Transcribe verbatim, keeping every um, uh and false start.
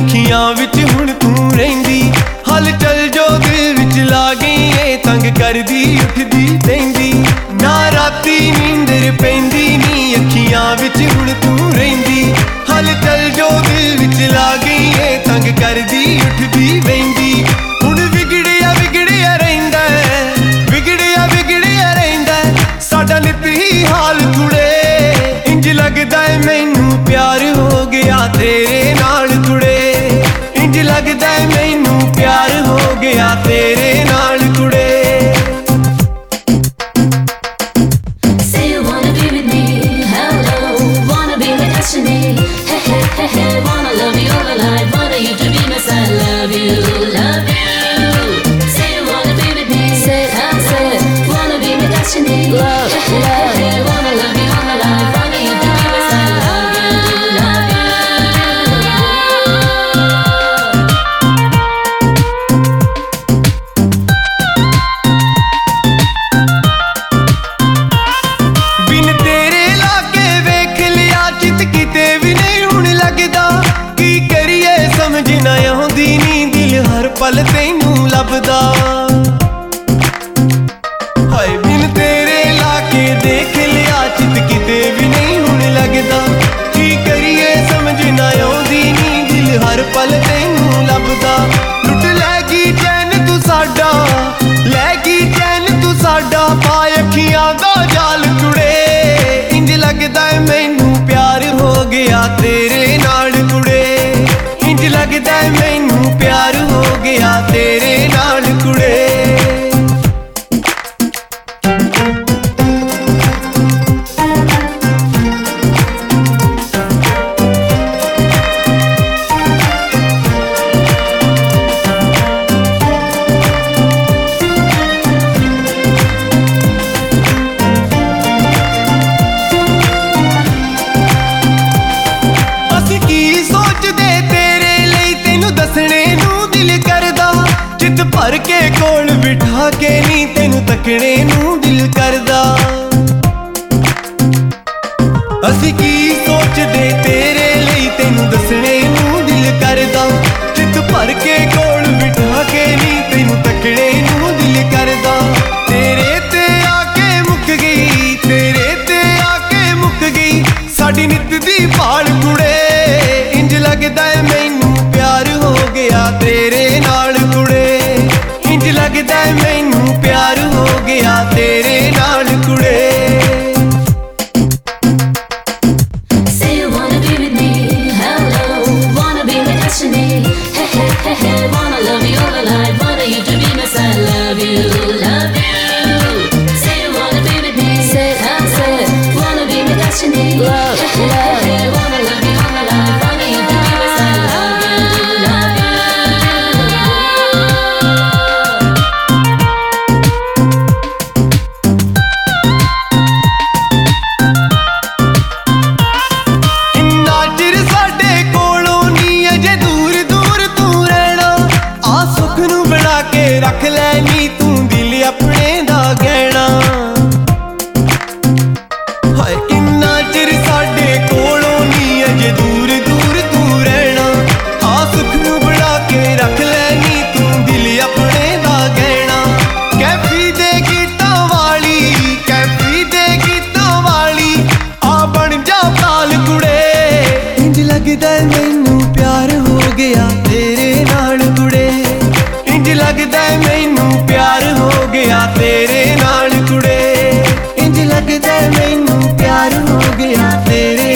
ਅੱਖੀਆਂ ਵਿੱਚ ਹੁਣ ਤੂੰ ਰਹਿੰਦੀ। ਹਲ ਚਲ ਜੋ ਦਿਲ ਵਿੱਚ ਲਾ ਗਈ ਏ ਤੰਗ ਕਰਦੀ ਉੱਠਦੀ ਪੈਂਦੀ। ਨਾ ਰਾਤੀ ਨੀਂਦਰ ਪੈਂਦੀ ਨੀ ਅੱਖੀਆਂ ਵਿੱਚ ਹੁਣ ਤੂੰ ਰਹਿੰਦੀ। ਹਲ ਚਲ ਜੋ ਦਿਲ ਵਿੱਚ ਲਾ ਗਈ ਏ ਤੰਗ ਕਰਦੀ ਉੱਠਦੀ ਪੈਂਦੀ। ਹੁਣ ਵਿਗੜਿਆ ਵਿਗੜਿਆ ਰਹਿੰਦਾ, ਵਿਗੜਿਆ ਵਿਗੜਿਆ ਰਹਿੰਦਾ ਸਾਡਾ ਨਿਤ ਹੀ ਹਾਲ ਕੁੜੇ। ਇੰਜ ਲੱਗਦਾ ਏ ਮੈਨੂੰ ਪਿਆਰ ਹੋ ਗਿਆ ਤੇਰੇ ਨਾਲ ਕੁੜੇ। ਇੰਜ ਲੱਗਦਾ ਏ ਮੈਨੂੰ ਪਿਆਰ ਹੋ ਗਿਆ ਤੇਰੇ ਨਾਲ ਕੁੜੇ। ਪਲ ਤੈਨੂੰ ਲੱਭਦਾ ਹਾਏ ਬਿਨ ਤੇਰੇ ਲਾ ਕੇ ਦੇਖ ਲਿਆ ਚਿੱਤ ਕਿਤੇ ਵੀ ਨਹੀਂ ਹੁਣ ਲੱਗਦਾ। ਕੀ ਕਰੀਏ ਸਮਝ ਨਾ ਆਉਂਦੀ ਨੀ ਦਿਲ ਹਰ ਪਲ ਤੈਨੂੰ ਲੱਭਦਾ। ਲੁੱਟ ਲੈ ਗਈ ਚੈਨ ਤੂੰ ਸਾਡਾ, ਲੈ ਗਈ ਚੈਨ ਤੂੰ ਸਾਡਾ ਪਾ ਅੱਖੀਆਂ ਦਾ ਜਾਲ ਕੁੜੇ। ਇੰਜ ਲੱਗਦਾ ਏ ਮੈਨੂੰ ਪਿਆਰ ਹੋ ਗਿਆ ਤੇਰੇ ਨਾਲ ਕੁੜੇ। ਇੰਜ ਲੱਗਦਾ ਏ ਮੈਨੂੰ ਪਿਆਰ ਹੋ ਗਿਆ ਤੇਰੇ ਨਾਲ ਕੁੜੇ। ਅਸੀਂ ਕੀ ਸੋਚਦੇ ਤੇਰੇ ਲਈ ਤੈਨੂੰ ਦੱਸਣੇ ਨੂੰ ਦਿਲ ਕਰਦਾ। ਚਿੱਤ ਭਰ ਕੇ ਕੋਲ ਬਿਠਾ ਕੇ ਨੀ ਤੈਨੂੰ ਤੱਕਣੇ ਨੂੰ ਦਿਲ ਕਰਦਾ। ਅਸੀਂ ਕੀ ਸੋਚਦੇ ਤੇਰੇ ਲਈ ਤੈਨੂੰ ਦੱਸਣੇ ਨੂੰ ਦਿਲ ਕਰਦਾ। ਚਿੱਤ ਭਰ ਕੇ ਕੋਲ ਬਿਠਾ ਕੇ ਨੀ ਤੈਨੂੰ ਤੱਕਣੇ ਨੂੰ ਦਿਲ ਕਰਦਾ। ਤੇਰੇ ਤੇ ਆ ਕੇ ਮੁੱਕ ਗਈ, ਤੇਰੇ ਤੇ ਆ ਕੇ ਮੁੱਕ ਗਈ ਸਾਡੀ ਨਿੱਤ ਦੀ ਭਾਲ ਕੁੜੇ। ਇੰਜ ਲੱਗਦਾ ਏ ਮੈਨੂੰ ਪਿਆਰ ਹੋ ਗਿਆ ਤੇਰੇ ਨਾਲ ਕੁੜੇ। ਇੰਜ ਲੱਗਦਾ ਏ ਮੈਨੂੰ ਪਿਆਰ ਹੋ ਗਿਆ ਤੇਰੇ ਨਾਲ ਕੁੜੇ। ਰੱਖ ਲੈ ਨੀ ਤੂੰ ਦਿਲ ਆਪਣੇ ਦਾ ਗਹਿਣਾ ਹਾਏ ਕਿੰਨਾ ਚਿਰ ਸਾਡੇ ਕੋਲੋਂ ਨੀ ਅਜੇ ਦੂਰ ਦੂਰ ਤੂੰ ਰਹਿਣਾ। ਆ ਸੁੱਖ ਨੂੰ ਬਣਾ ਕੇ ਰੱਖ ਲੈ ਨੀ ਤੂੰ ਦਿਲ ਆਪਣੇ ਦਾ ਗਹਿਣਾ। ਕੈਫੀ ਦੇ ਗੀਤਾਂ ਵਾਲੀ, ਕੈਫੀ ਦੇ ਗੀਤਾਂ ਵਾਲੀ ਆ ਬਣ ਜਾ ਪਾਲ ਕੁੜੇ। ਇੰਜ ਲੱਗਦਾ ਮੈਨੂੰ ਪਿਆਰ ਹੋ ਗਿਆ ਤੇਰੇ ਨਾਲ ਕੁੜੇ। ਇੰਜ ਲੱਗਦਾ ਮੈਨੂੰ ਪਿਆਰ ਹੋ ਗਿਆ ਤੇਰੇ ਨਾਲ ਕੁੜੇ। ਇੰਜ ਲੱਗਦਾ ਮੈਨੂੰ ਪਿਆਰ ਹੋ ਗਿਆ ਤੇਰੇ